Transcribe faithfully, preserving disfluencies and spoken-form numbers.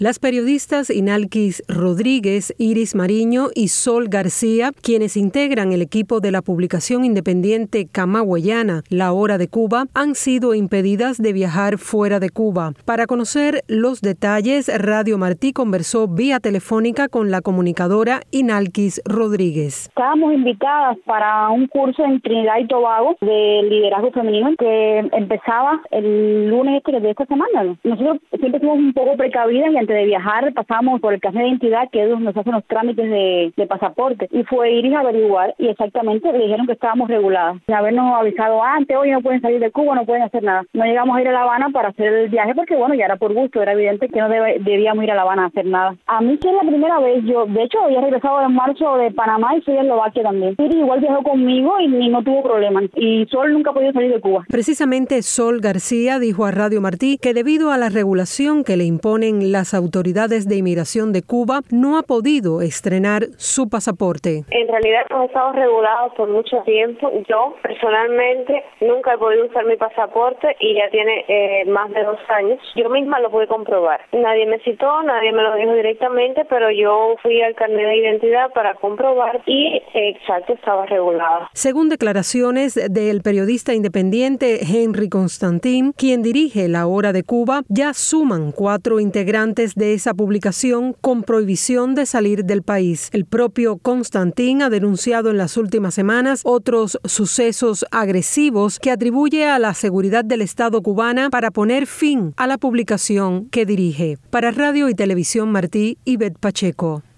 Las periodistas Inalquis Rodríguez, Iris Mariño y Sol García, quienes integran el equipo de la publicación independiente camagüeyana La Hora de Cuba, han sido impedidas de viajar fuera de Cuba. Para conocer los detalles, Radio Martí conversó vía telefónica con la comunicadora Inalquis Rodríguez. Estábamos invitadas para un curso en Trinidad y Tobago de liderazgo femenino que empezaba el lunes de esta semana. Nosotros siempre fuimos un poco precavidas y antes de viajar pasamos por el carnet de identidad, que ellos nos hacen los trámites de, de pasaporte, y fue ir a averiguar y exactamente le dijeron que estábamos reguladas. Sin habernos avisado antes, hoy no pueden salir de Cuba, no pueden hacer nada. No llegamos a ir a La Habana para hacer el viaje porque bueno, ya era por gusto, era evidente que no debe, debíamos ir a La Habana a hacer nada. A mí que es la primera vez, yo de hecho había regresado en marzo de Panamá y soy de Eslovaquia también. Siri igual viajó conmigo y, y no tuvo problemas. Y Sol nunca ha podido salir de Cuba. Precisamente Sol García dijo a Radio Martí que debido a la regulación que le imponen las autoridades de inmigración de Cuba, no ha podido estrenar su pasaporte. En realidad hemos estado regulados por mucho tiempo. Yo personalmente nunca he podido usar mi pasaporte y ya tiene eh, más de dos años. Yo misma lo pude comprobar. Nadie me citó, nadie me lo dijo directamente, pero yo fui al carnet de identidad para comprobar y eh, exacto, estaba regulada. Según declaraciones del periodista independiente Henry Constantin, quien dirige La Hora de Cuba, ya suman cuatro integrantes de esa publicación con prohibición de salir del país. El propio Constantin ha denunciado en las últimas semanas otros sucesos agresivos que atribuye a la seguridad del Estado cubana para poner fin a la publicación que dirige. Para Radio y Televisión Martí, Ivette Pacheco.